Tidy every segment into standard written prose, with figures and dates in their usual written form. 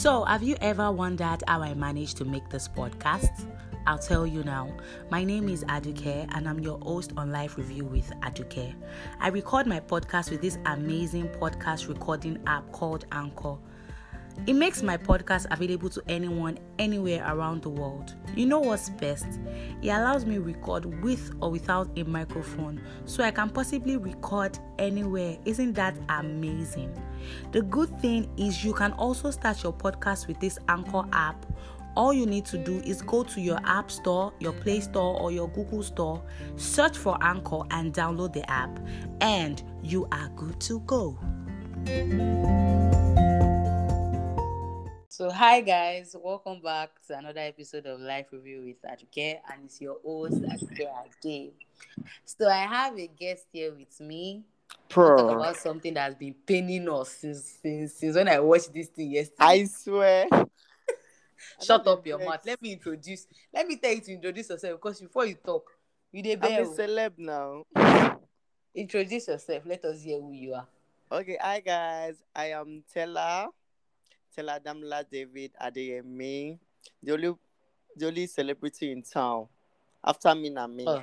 So, have you ever wondered how I managed to make this podcast? I'll tell you now. My name is Aduke and I'm your host on Life Review with Aduke. I record my podcast with this amazing podcast recording app called Anchor. It makes my podcast available to anyone, anywhere around the world. You know what's best? It allows me to record with or without a microphone, so I can possibly record anywhere. Isn't that amazing? The good thing is you can also start your podcast with this Anchor app. All you need to do is go to your App Store, your Play Store, or your Google Store, search for Anchor and download the app, and you are good to go. So hi guys, welcome back to another episode of Life Review with Aduke, and it's your host Aduke Ade. So I have a guest here with me to talk about something that's been paining us since when I watched this thing yesterday. I swear. Shut up your mouth. Let me tell you to introduce yourself, because before you talk, you dey bell. I'm a celeb now. Introduce yourself. Let us hear who you are. Okay, hi guys. I am Tella Damla David Adeyemi, the only celebrity in town. After me na me.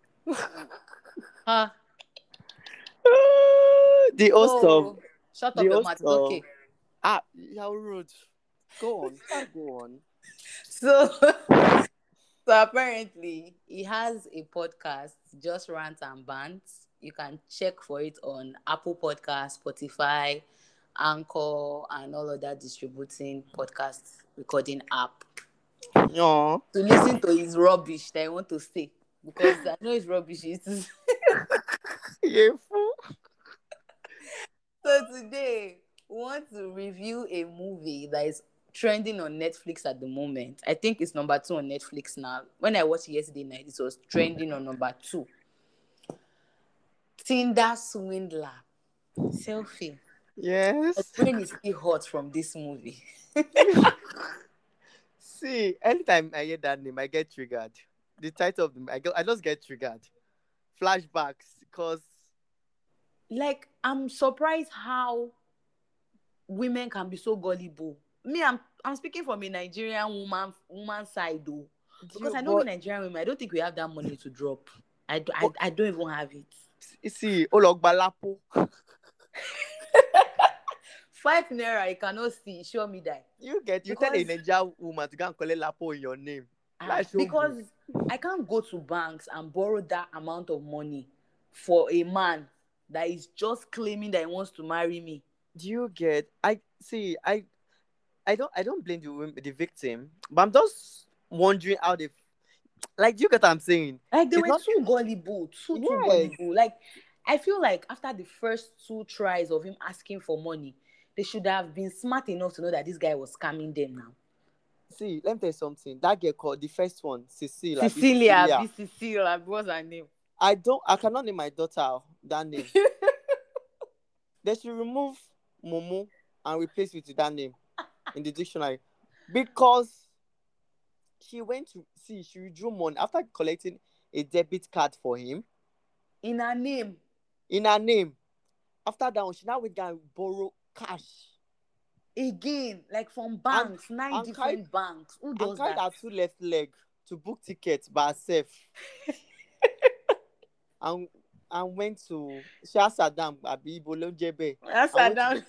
The host of. Shut up your mouth. Okay. How rude. Go on. So apparently he has a podcast, Just Rant and Bants. You can check for it on Apple Podcasts, Spotify, Anchor, and all of that distributing podcast recording app. Yeah. To listen to his rubbish that I want to say, because I know his rubbish is. Yeah, fool. So today we want to review a movie that is trending on Netflix at the moment. I think it's number 2 on Netflix now. When I watched it yesterday night, it was trending on number 2. Tinder Swindler. Selfie. Yes. My brain is still hot from this movie. See, anytime I hear that name, I get triggered. The title of the I just get triggered. Flashbacks, because like, I'm surprised how women can be so gullible. Me, I'm speaking from a Nigerian woman side though, because I know we Nigerian women, I don't think we have that money to drop. I don't even have it. See, Ologbalapo. 5 naira, you cannot see. Show me that. You tell a Nigerian woman to go and collect lapo in your name. Because I can't go to banks and borrow that amount of money for a man that is just claiming that he wants to marry me. Do you get? I don't blame the victim, but I'm just wondering how they. Like, do you get what I'm saying? Like, they were too gullible, too gullible. Like, I feel like after the first 2 tries of him asking for money, they should have been smart enough to know that this guy was scamming them now. See, let me tell you something. That girl called the first one, Cecilia. What's her name? I cannot name my daughter that name. They should remove Momo and replace it with that name in the dictionary, because she withdrew money after collecting a debit card for him in her name. After that one, she now went and borrow cash again, like from banks, 9 different banks. Who does that? And carried her 2 left leg to book tickets by herself. and went to Saddam Abibolo Jebe. Saddam.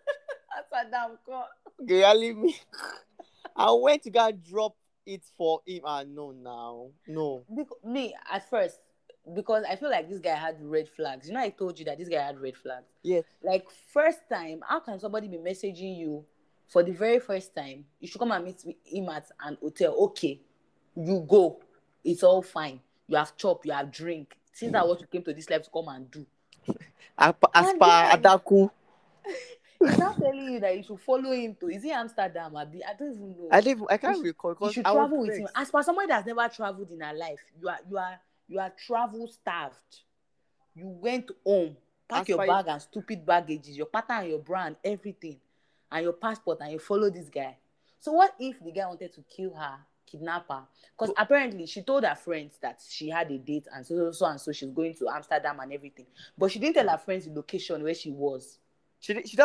Me. I went to go and drop it for him. No. Me at first, because I feel like this guy had red flags. You know, I told you that this guy had red flags. Yes. Like, first time, how can somebody be messaging you for the very first time? You should come and meet him at an hotel. Okay, you go. It's all fine. You have chop, you have drink. Since that what you came to this life to come and do. As per Adaku. He's not telling you that you should follow him to. Is it Amsterdam? I don't even know. I can't recall. You should travel with him. As for somebody that's never traveled in her life, you are travel starved. You went home, pack your bag and stupid baggages, your pattern and your brand, everything, and your passport, and you follow this guy. So what if the guy wanted to kill her, kidnap her? Because apparently she told her friends that she had a date and so she's going to Amsterdam and everything. But she didn't tell her friends the location where she was. She just said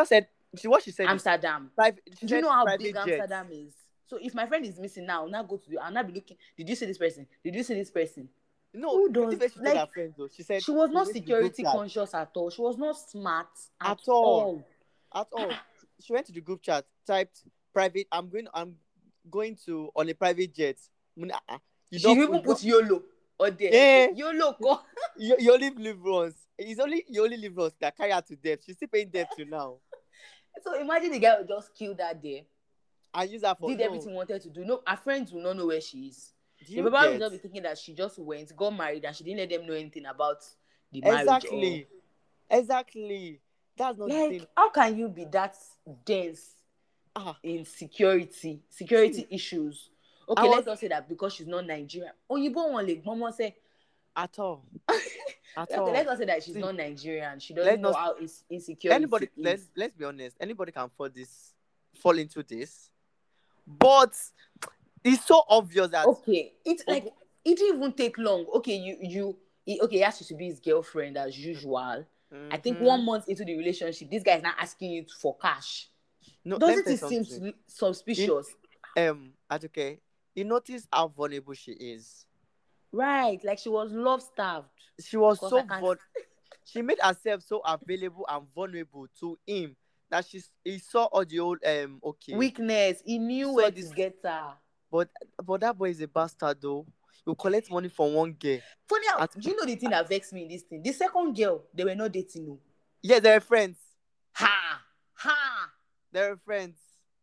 What she said is Amsterdam. private. She Do you said know how big private jets. Amsterdam is? So if my friend is missing now, I'll not go to I'll not be looking. Did you see this person? Did you see this person? No, Who this does way she told like? her friends though. She said She was she not went to the group security chat conscious at all. She was not smart at at all. all. At all. She went to the group chat, typed private. I'm going to on a private jet. You She don't. even put YOLO or there. Yeah. YOLO go. You only live once. You only live once. That carry her to death. She's still paying debt to now. So imagine the guy would just kill that day. And use her for Did everything he wanted to do. No, her friends will not know where she is. Do The you people will get? just be thinking that she just went, got married, and she didn't let them know anything about the marriage. Exactly. That's not the Like, thing. how can you be that dense in security issues? Okay, let's not say that because she's not Nigerian. Oyibo one leg, mama say. At all. At Okay, all. let's not say that she's not Nigerian. She doesn't know how insecurity is. Let's be honest. Anybody can fall into this. But it's so obvious that Okay, it's like it didn't even take long. Okay, he asked you to be his girlfriend as usual. I think 1 month into the relationship, this guy is not asking you for cash. No, Doesn't it seem suspicious? Aduke, you notice how vulnerable she is. Right, like she was love starved. She was she made herself so available and vulnerable to him that he saw all the old weakness. He knew where to get her. But that boy is a bastard though. You collect money from one girl. Funny how, do you know the thing that vexed me in this thing? The second girl, they were not dating. No. Yeah, they were friends. Ha! They were friends.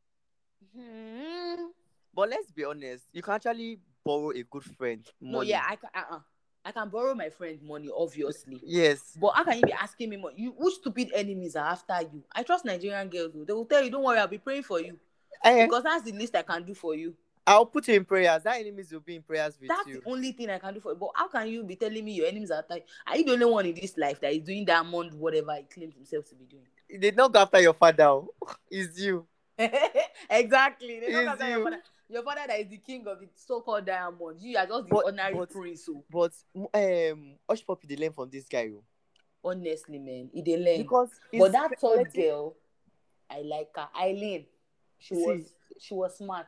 But let's be honest, you can actually borrow a good friend money. No, yeah, I can borrow my friend money, obviously. Yes. But how can you be asking me money? Which stupid enemies are after you? I trust Nigerian girls. They will tell you, don't worry, I'll be praying for you. Because that's the least I can do for you. I'll put you in prayers. That enemies will be in prayers with that's you. That's the only thing I can do for you. But how can you be telling me your enemies are after you? Are you the only one in this life that is doing diamond, whatever he claims himself to be doing? They don't go after your father. It's you. Exactly. They don't go after your father. Your father that is the king of the so-called diamond. You are just the ordinary prince. But Hush Puppy, they learn from this guy. Honestly, man, they learn. But that third girl, I like her. Eileen, she was smart.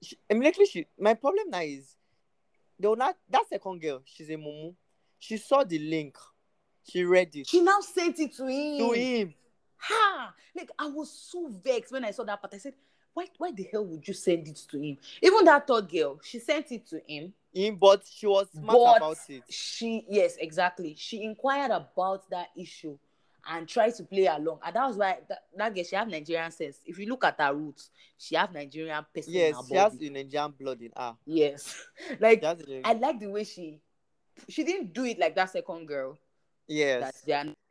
My problem now is that second girl, she's a mumu. She saw the link. She read it. She now sent it to him. Like, I was so vexed when I saw that part. I said, why the hell would you send it to him? Even that third girl, she sent it to him. But she was smart about it. Yes, exactly. She inquired about that issue and tried to play along. And that was why that girl, she have Nigerian sense. If you look at her roots, she have Nigerian person in her body. Yes, she has the Nigerian blood in her. Yes. Like, I like the way she didn't do it like that second girl. Yes.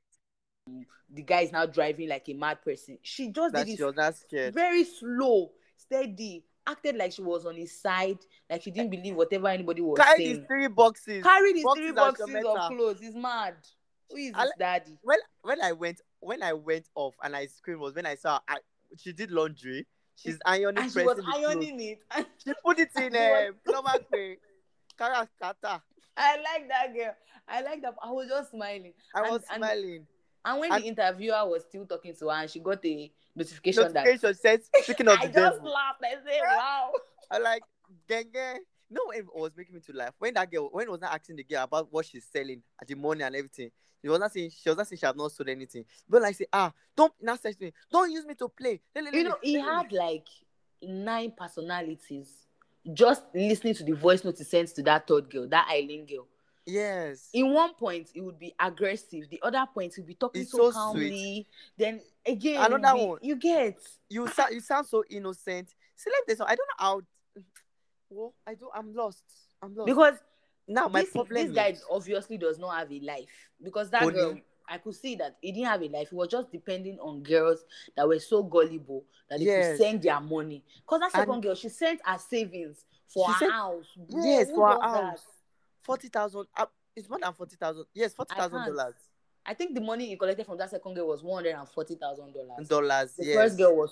The guy is now driving like a mad person. She just did it. She was not scared. Very slow, steady. Acted like she was on his side, like she didn't believe whatever anybody was saying. Carried his 3 boxes. Carried his 3 boxes of clothes. He's mad. Who is his daddy? When I went off and I screamed was when I saw she did laundry. She's ironing. And she was ironing it. She put it in a plumber tray. Kata. I like that girl. I like that. I was just smiling. I was smiling. And when the interviewer was still talking to her and she got a notification said, speaking of the devil. I just laughed. I said, wow. I like, genge. No, it was making me to laugh. When it was not asking the girl about what she's selling at the money and everything, she was not saying she have not sold anything. But like say, don't not say to me, don't use me to play. He had like 9 personalities. Just listening to the voice note he sent to that third girl, that Eileen girl. Yes. In one point, it would be aggressive. The other point, he would be talking so calmly. Sweet. Then again, another one. You get. You sound so innocent. See, like this. I don't know how. Well, I'm lost. Because now my problem. This guy obviously does not have a life. Because that girl, I could see that he didn't have a life. He was just depending on girls that were so gullible that they could send their money. Because that second girl, she sent her savings for her house. Bro, yes, for her house. That? 40,000. It's more than 40,000. Yes, $40,000. I think the money he collected from that second girl was $140,000. Dollars. The first girl was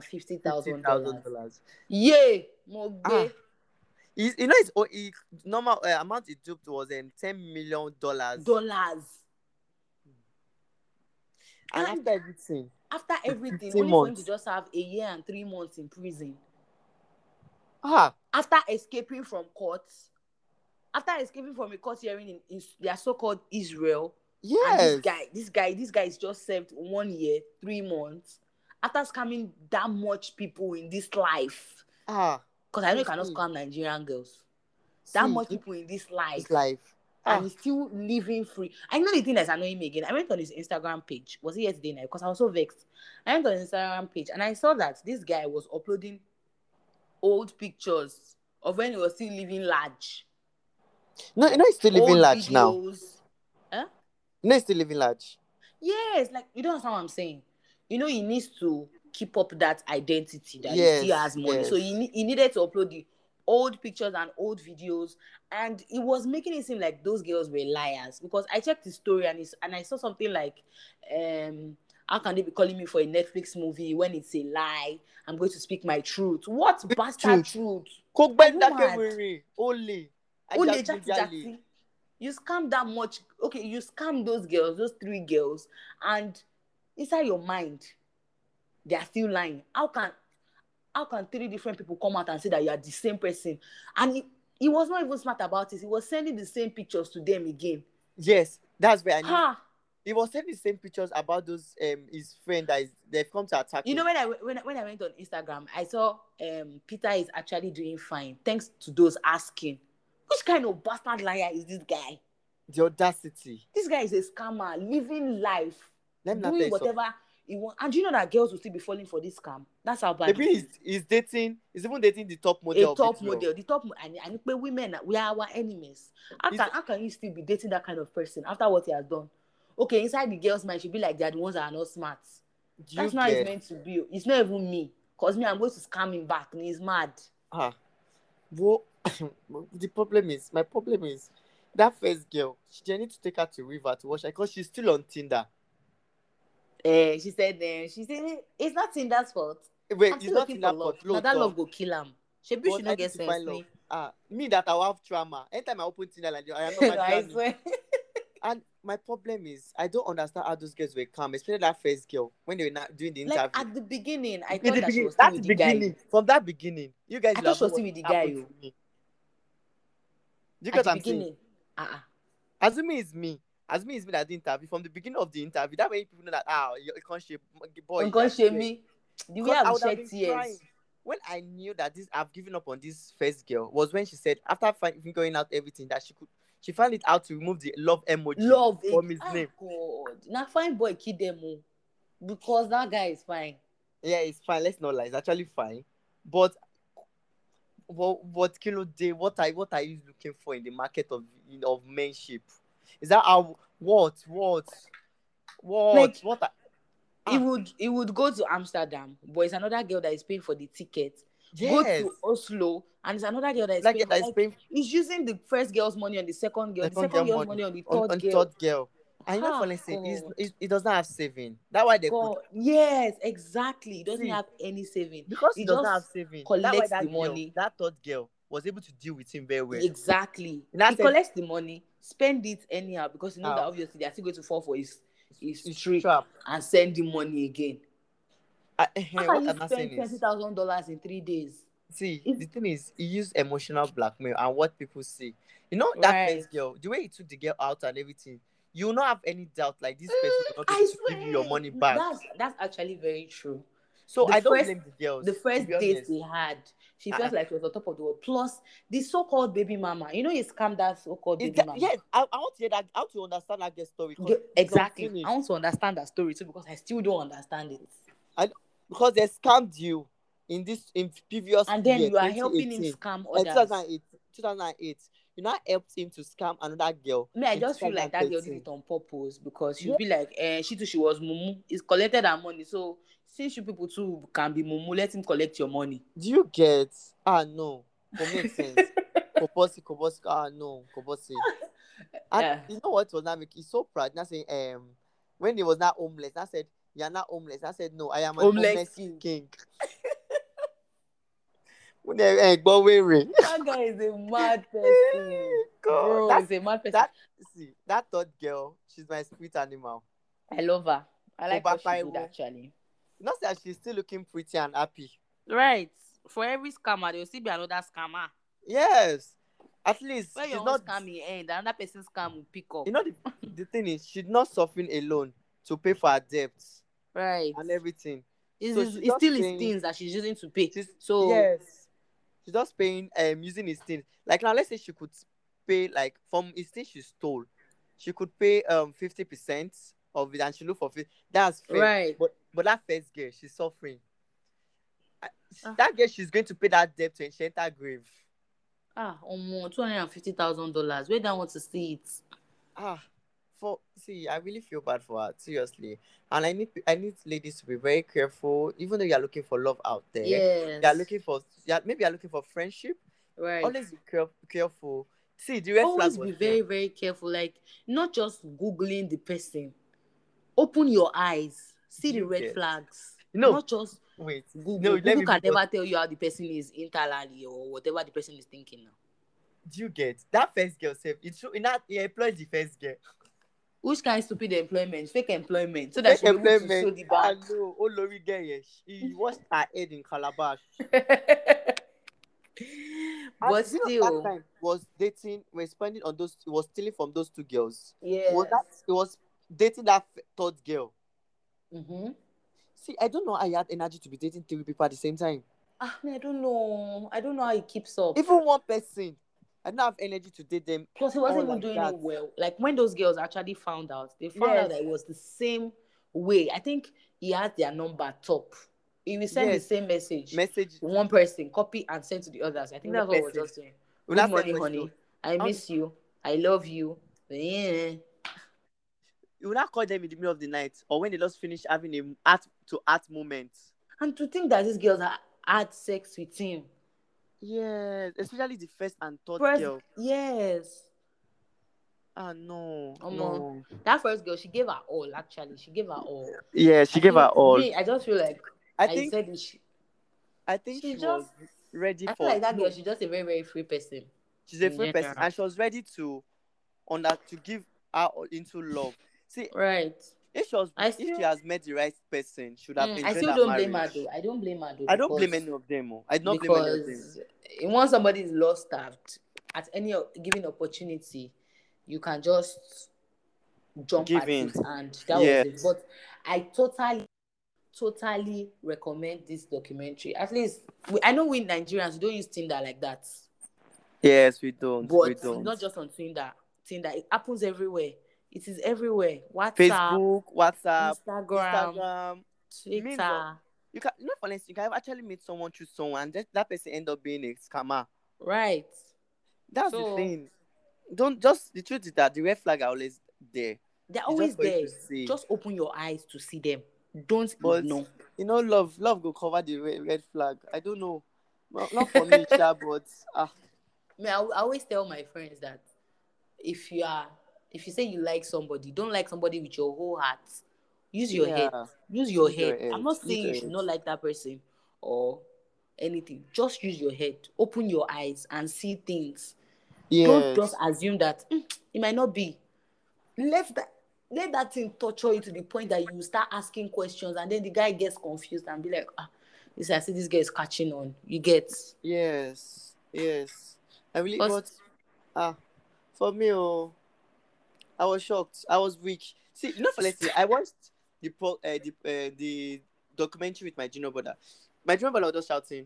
$250,000. Yeah, Mogbe. You know, his normal amount he duped was $10 million. Dollars. And after everything, After everything, 15 only for him to months. just have a year and 3 months in prison. Ah, After escaping from court, after escaping from a court hearing in their so-called Israel, and yes. this guy is just served 1 year, 3 months after scamming that much people in this life. Ah, Because I know you you cannot see, scam Nigerian girls. That see, much people in this it's life. life. And Ah, he's still living free. I know the thing that's annoying me again. I went on his Instagram page. Was it yesterday night? Because I was so vexed. I went on his Instagram page and I saw that this guy was uploading old pictures of when he was still living large. no, you Like know he's still living old large now. videos. Huh? You know he's still living large. Yes, like you don't understand what I'm saying. You know, he needs to keep up that identity that he still Yes, has money. So yes. he needed to upload the old pictures and old videos, and it was making it seem like those girls were liars. Because I checked his story and I saw something like, how can they be calling me for a Netflix movie when it's a lie? I'm going to speak my truth. What bastard Truth. truth? Kò Are gbẹ́ni you dákẹ́ mad? wèrè. Olè. Only jati Ajagunjalè. jati. You scam that much. Okay, you scam those girls, those 3 girls, and inside your mind, they are still lying. How can 3 different people come out and say that you are the same person? And he was not even smart about it. He was sending the same pictures to them again. Yes, that's where I knew. Ha! He was sending the same pictures about those his friend they've come to attack You know, him. when I went on Instagram, I saw Peter is actually doing fine thanks to those asking. Which kind of bastard liar is this guy? The audacity. This guy is a scammer, living life, Let me not tell doing you something. whatever he wants. And do you know that girls will still be falling for this scam? That's how bad it Maybe is. he's even dating the top A model of top Israel. model, the top, and women, we are our enemies. How can you still be dating that kind of person after what he has done? Okay, inside the girl's mind, she'll be like, they're the ones that are not smart. Do That's you not how it's get? meant to be. It's not even me. Because me, I'm going to scam him back, and he's mad. Ah, well, my problem is that first girl. She need to take her to river to wash her because she's still on Tinder. She said, it's not Tinder's fault. Wait, I'm it's still not looking for Tinder love. fault. Now that Lóòótọ́. love go kill him. She But should I not need get to sense find love. me. Me that I have trauma. Anytime I open Tinder like I am not my I granny. swear. And my problem is I don't understand how those girls were calm, especially that first girl when they were not doing the Like interview. at the beginning, I In thought the that she beginning, was still that's with the the guy. beginning. From that beginning, you guys I will thought have she was known still what with the guy. happened to me. Do you At get the what I'm saying? beginning. Assuming it's me. Assuming it's me that did the interview. From the beginning of the interview, that way people know that you can't shape boy. I'm gonna shame me. The way Because I I would would have shed been tears. crying. When I knew that I've given up on this first girl was when she said after figuring out everything that she found it out to remove the love emoji Love from his name. God. Now fine boy kid them because that guy is fine. Yeah, it's fine. Let's not lie. It's actually fine. But what kilo day? What are you looking for in the market of menship? Is that how what? Like What? he would go to Amsterdam, but it's another girl that is paying for the ticket. Go Yes. to Oslo, and it's another girl that is That paying girl for, that is paying he's using the first girl's money on the second girl, the second second girl girl's money money on the on third girl. third girl. And you know, for instance, he does not have saving. That's why they could. Yes, exactly. He doesn't See, have any saving. Because he does not have just saving. That's why collects the that girl, money. that third girl, was able to deal with him very well. Exactly. And I He said, collects the money, spend it anyhow because he knows that How? obviously they are still going to fall for his His trick trap. and send him money again. How What can you I'm not saying spend is, $20,000 in 3 days? see, the thing is, he used emotional blackmail and what people say. You know, that Right. first girl, the way he took the girl out and everything, you will not have any doubt like this person will not I able to swear, give you your money back. that's actually very true. So I don't blame the girls. The first to be date honest. they had, she felt like she was on top of the world. Plus, the so-called baby mama. You know, he scammed that so-called baby mama. Yes, I want to hear that. I want to understand that girl's story. Exactly. I want to understand that story too because I still don't understand it. Because they scammed you in previous and then year, you are helping him scam others. 2008. You now helped him to scam another girl. I just feel like that girl did it on purpose because she'll be like, she too, she was mumu. He's collected her money. So since you people too can be mumu, let him collect your money. Do you get? No. It makes sense. Kobosi. No. Kobosi. And you know what was not making? He's so proud. Now saying, when he was not homeless, I said, you're not homeless. I said, no, I am a homeless king. That guy is a mad person. Bro, he's a mad person. That third girl, she's my sweet animal. I love her. I like what she did actually. Not that she's still looking pretty and happy. Right. For every scammer, there will still be another scammer. Yes. At least When your she's own not. scam will end, another person's scam will pick up. You know the thing is, she's not suffering alone to pay for her debts Right. and everything. So It's, she's it's just still his paying. things that she's using to pay. She's So, yes. She's just paying using his things. Like now, let's say she could pay like from his thing she stole. She could pay 50% of it and she look for that's fair. right. But that first girl, she's suffering. I- Ah, That girl, she's going to pay that debt to she enter grave. $250,000. Where do I want to see it? Ah, I really feel bad for her, seriously. And I need ladies to be very careful, even though you're looking for love out there. You're Yes. looking for maybe you're looking for friendship. Right. Always be careful. See, the red flag Always was be there. very, very careful. Like, not just Googling the person. Open your eyes. See the You red get flags. no Not just wait. No, Google. let Google me can be never tell you how the person is internally or whatever the person is thinking now. do you get that first girl self? It's true in that he employed the first girl. Which kind of stupid employment? Fake employment. So that Fake she'll be able to show employment. the I bank. know. Oh Lori girl, yes. He washed her head in Calabash. And But you know that still, time was dating, was spending on those, it was stealing from those two girls. yes. It was dating that third girl. Mm-hmm. See, I don't know how he had energy to be dating three people at the same time. I don't know. I don't know how he keeps up. Even one person, I don't have energy to date them Plus, he all wasn't even like doing it that. well. Like when those girls actually found out, they found out Yes, that it was the same way. I think he had their number top. He will send the yes. same message Message, to one person, copy and send to the others. I think that's what we're message. just doing. We Good not send morning, voice honey. note. I How do miss you. I love you. Yeah. you will not call them in the middle of the night or when they just finish having a art to art moment? And to think that these girls had sex with him. Yes, especially the first and third First, girl. yes. Ah no, Um, no. that first girl, she gave her all. Actually, she gave her all. Yeah, she I gave her feel all. me. I just feel like I I think said it. I think She she was just. ready I feel for like that girl. no. She's just a very, very free person She's a in free person general. and she was ready to to give her into love. See, Right. if she has met the right person, should have I enjoyed still her don't blame her marriage. though. I don't blame her though I don't blame any because of them. Oh. I do not blame any of them. because once somebody is lost at any given opportunity, you can just jump Give at in. it, and that was it. Yes. But I totally recommend this documentary. At least I know we Nigerians we don't use Tinder like that, Yes, we don't. but We it's don't. not just on Tinder. Tinder, it happens everywhere. It is everywhere. WhatsApp, Facebook, WhatsApp, Instagram, Instagram, memes of Twitter. you can not for instance, you can actually meet someone through someone and that person end up being a scammer. Right. That's the So thing. Don't just the truth is that the red flag are always there. they're It's just always for you there. to see. Just open your eyes to see them. Don't But ignore. love go cover the red flag. I don't know. Well, not for me, Sha, but I always tell my friends that if you say you like somebody, don't like somebody with your whole heart. Use your head. yeah. Use your Use your head. I'm head. not Use saying your you should head. not like that person or anything. Just use your head. Open your eyes and see things. Don't just Yes. assume that it might not be. Let that let that thing torture you to the point that you start asking questions and then the guy gets confused and be like, this I see this guy is catching on. You get Yes. Yes. I really because but for me, I was shocked. I was weak. See, for let's say I watched the documentary with my junior brother. My junior brother was just shouting,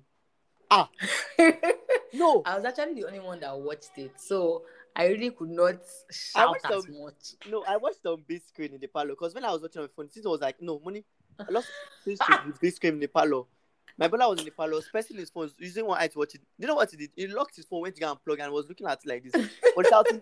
no. I was actually the only one that watched it, so I really could not I shout watched as on much. no, I watched on big screen in the parlor because when I was watching on my phone, Tito was like, no, money. I lost things to the big screen in the parlor. My brother was in the parlor, pressing his phone, using one eye to watch it. You know what he did? He locked his phone, went to go and plug, and was looking at it like this. Was shouting,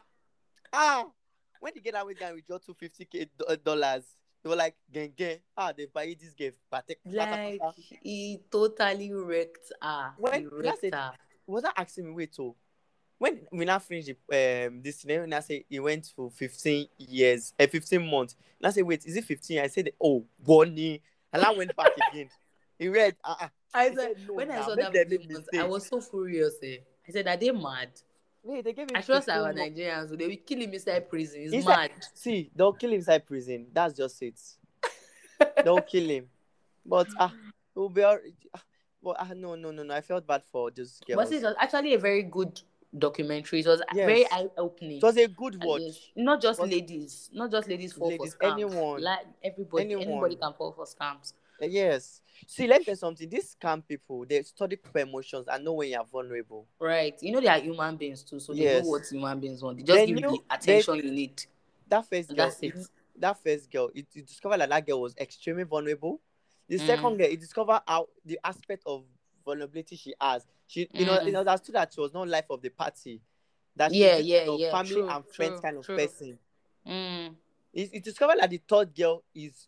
When the get that went down, we got $250,000. They were like, gang, they buy this gift. Like he totally wrecked her. He When I wrecked said, her. was that asking me, wait, so when we now finished this thing, when I say he went for 15 years, 15 months, and I said, wait, is it 15? I said, oh, Bonnie. And I went back again. He read, I he said said, no, when I now, saw make that them 15 make months, I mistake. was so furious. I said, are they mad? Wait, they gave I him trust 15 our months. Nigerians. They will kill him inside prison. He's Inside, mad. see, they'll kill him inside prison. That's just it. They'll kill him. But we'll be all. But no, no, no, no. I felt bad for those But it girls. was actually a very good documentary. It was very Yes, eye it opening. was a good At least watch. not It just was ladies, not just ladies fall for ladies, scams. anyone, Like anybody anyone. can fall for scams. Yes. See, let me tell you something. These scam people, they study people emotions and know when you're vulnerable. Right. You know they are human beings too, so they know Yes. what human beings want. They just They give you knew the they attention you need. that first And girl. that's it. It discovered that girl was extremely vulnerable. The Mm. second girl, it discovered how the aspect of vulnerability she has. It Mm. understood that she was not life of the party. That she's Yeah, this yeah, kind of yeah. family True, and friends true, kind of true. person. Mm. It discovered that the third girl is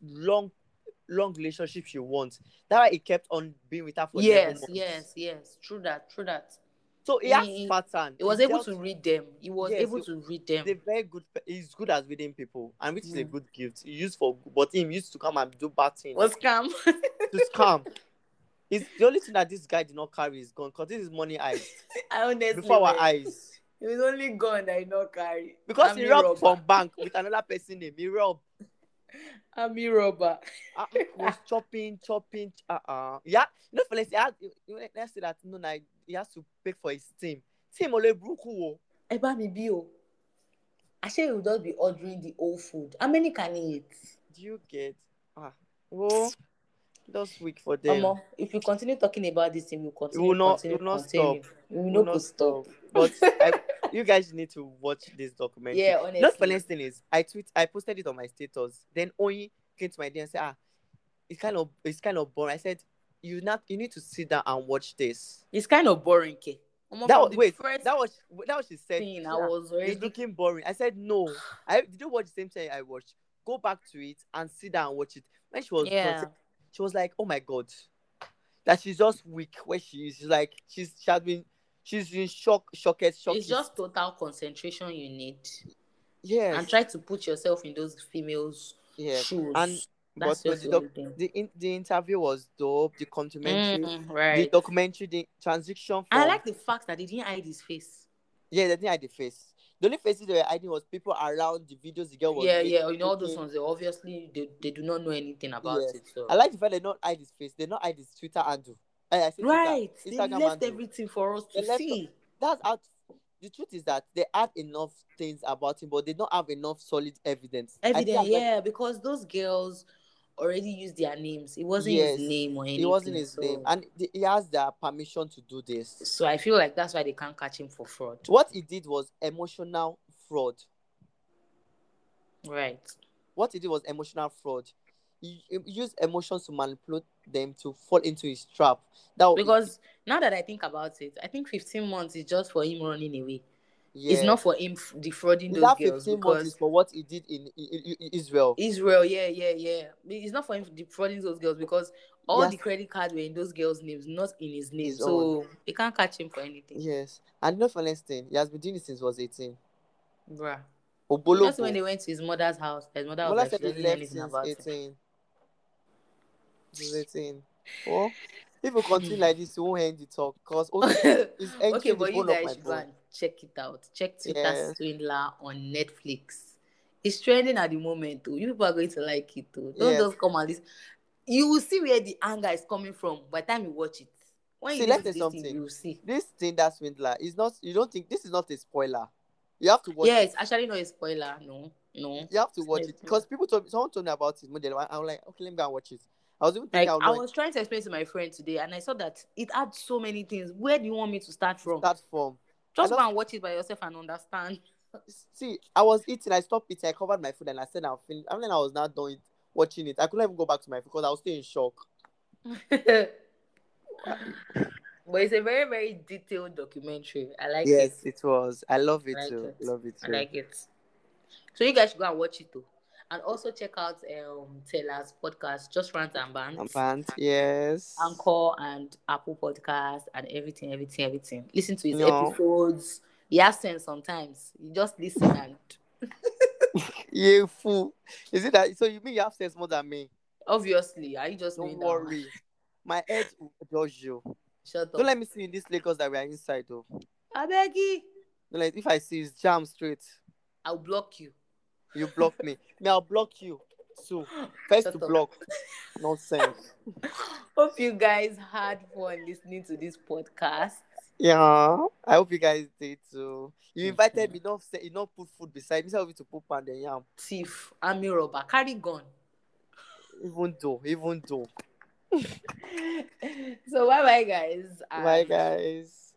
long relationship she wants. That's why he kept on being with her for 11 Yes, months. yes, yes. True that, true that. So he has He, pattern. he He was able dealt. to read them. He was Yes, able to read them. he's a very good. He's good at reading people, and which is a Mm. good gift. He used for, but him used to come and do bad thing Was scam. to scam. It's the only thing that this guy did not carry is gun, because this is money heist I honestly before our went. eyes. It was only gone that I not carry. Because he Army robbed robber. from bank with another person name. He robbed. Army robber. Was chopping. Yeah, you know, for let's say, let's say that no, like, he has to pay for his team. Team ole bruku. Eba mi bi o. I say you will just be ordering the old food. How many can he eat? Do you get well? Just weak for them. Omo, if you continue talking about this thing, we'll It will not continue. stop. We will It will not not go stop. stop. But you guys need to watch this documentary. Yeah, You know, the honestly. funniest thing is, I posted it on my status. Then Oyi came to my DM and said, it's kind of boring. I said, you need to sit down and watch this. It's kind of boring, K. Omo, That from was, the wait, first that was she said. thing, She I said, was it's already. looking boring. I said no. I did you watch the same thing I watched? Go back to it and sit down and watch it. When she was done, Yeah. she was like, oh my god, that she's just weak where she is. She's like she's in It's shockest. just total concentration you need. And Yes, try to put yourself in those females' yes. And shoes. but That's but just the only thing. the interview was dope. The Right. documentary, the transition I from like the fact that he didn't hide his face. yeah, they didn't hide the face. The only faces they were hiding was people around the videos the girl was Yeah, making. yeah. You know all those ones. They obviously they do not know anything about Yes, it. So I like the fact they not hide his face. They not hide his Twitter handle. I say Twitter, right, they Instagram left handle. everything for us They to left. see. That's out. The truth is that they had enough things about him, but they don't have enough solid evidence. I think Evident, that's what. yeah, because those girls already used their names. It wasn't his Yes, name or it wasn't anything. his name, So and he has their permission to do this. I feel like that's why they can't catch him for fraud. What he did was emotional fraud. Right. What he did was emotional fraud. He used emotions to manipulate them to fall into his trap. That what he did. Because now that I think about it, I think 15 months is just for him running away. It's Yeah, not for him defrauding those that girls 15 months is because for what he did in Israel. Israel, yeah, yeah, yeah. It's not for him defrauding those girls because all Yes, the credit cards were in those girls' names, not in his name. his own. So they can't catch him for anything. Yes, and you know, funniest thing, he has been doing it since he was 18. Bruh. You know, so Obolobo. when they went to his mother's house, his mother was Mola like, said she he doesn't know left anything since about him. 18. Since 18. Well, if we continue like this, we won't end the talk because it's Okay, entering the but you bone of guys my should go bone. and check it out. Check Twitter Yes, Swindler on Netflix. It's trending at the moment, too. You people are going to like it, too. Don't yes. just come and listen. You will see where the anger is coming from by the time you watch it. When you See, let's listen say to this thing, something. you will see. This thing that Swindler is not. You don't think this is not a spoiler. You have to watch Yeah, it. it's actually not a spoiler. No, no. You have to It's not watch a it spoiler. because someone told me about it. Model. I was like, okay, let me go and watch it. I was even thinking I Like, would I not was trying to explain to my friend today, and I saw that it had so many things. Where do you want me to start from? start from. I Just go just and watch it by yourself and understand. see. I was eating. I stopped eating. I covered my food and I said I'm finished. I mean, I was not done watching it. I couldn't even go back to my food because I was still in shock. But it's a very, very detailed documentary. I like it. Yes, it was. I love I it like too. it. Love it I too. like it. So you guys should go and watch it too. And also check out Taylor's podcast, Just Rant and Bants, Band, yes. Anchor and Apple Podcast and everything, everything, everything. Listen to his No. episodes. He has sense sometimes. You just listen and You fool. Is it that? So you mean you have sense more than me? obviously, are you just Don't knowing that one? worry. My head will judge you. Shut Don't up. let me see in this Lagos that we are inside though. I beg you. Don't let, if I see it's jam straight, I'll block you. you block me. Me, I'll block you. So, first Shut to up. block. Nonsense. Hope you guys had fun listening to this podcast. Yeah. I hope you guys did too. You invited me, you not put food beside me. So I want to put and then yam. Thief, army robber, carry gun. Even though. So bye bye guys Bye and guys.